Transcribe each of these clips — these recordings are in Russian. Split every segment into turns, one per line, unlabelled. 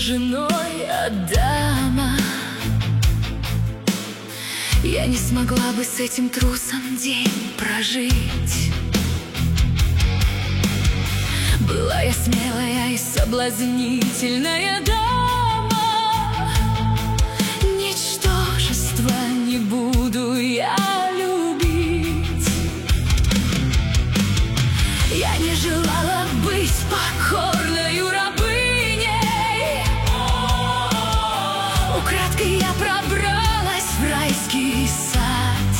женой Адама. Я не смогла бы с этим трусом день прожить. Была я смелая и соблазнительная дама. Ничтожество не буду я любить. Я не желала быть покорною рабыней. Украдкой я пробралась в райский сад.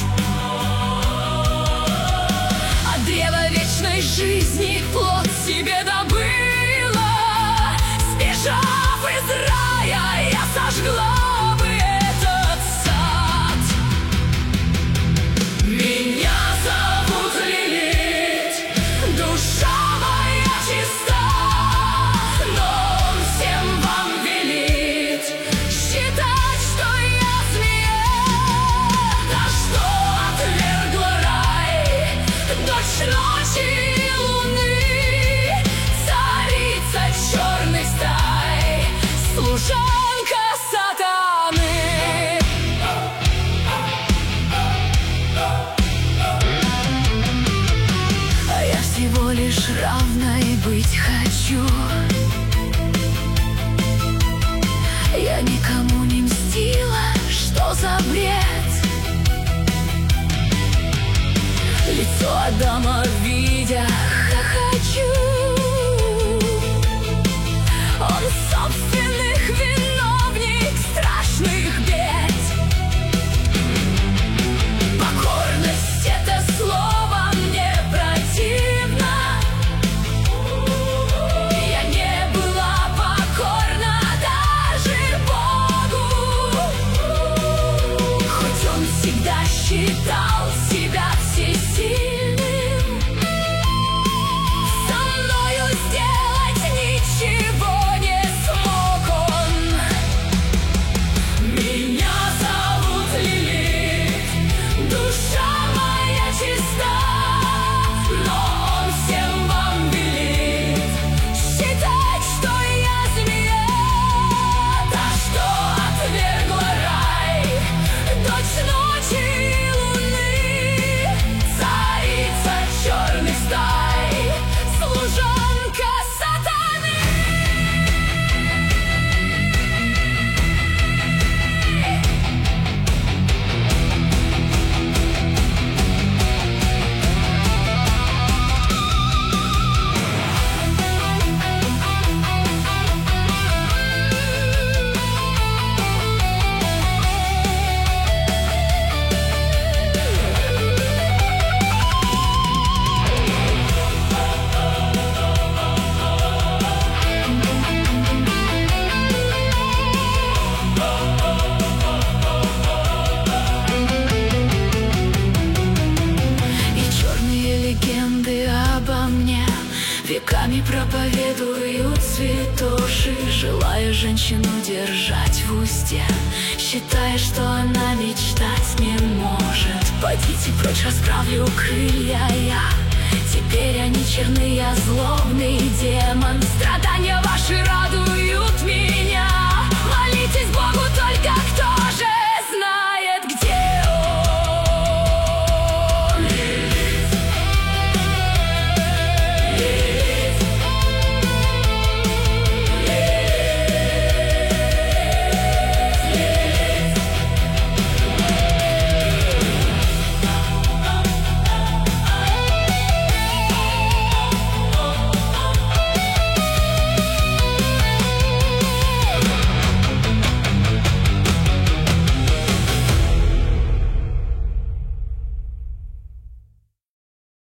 От древа вечной жизни плод себе добыла. Сбежав из рая, я сожгла бы этот сад. Меня зовут Лилит, душа моя чиста, но он всем вам велит считать, что я змея. Да что отвергла рай, дочь ночи и луны, царица черной стаи, служанка сатаны. А я всего лишь равной быть хочу. Я никому не мстила, что за бред. Лицо Адама видя, хохочу. Он собственных виновник страшных бед. Покорность — это слово мне противно. Я не была покорна даже Богу. Хоть он всегда считал себя всесильным, со мною сделать ничего не смог он. Меня зовут Лилит, душа моя чиста, но он всем вам велит считать, что я змея. Та, что отвергла рай, дочь ночи и луны, царица черных стай, служанка сатаны. И черные легенды обо мне веками проповедуют святоши, желая женщину держать в узде, считая, что она мечтать не может. Пойдите прочь, расправлю крылья я. Теперь они черны, я злобный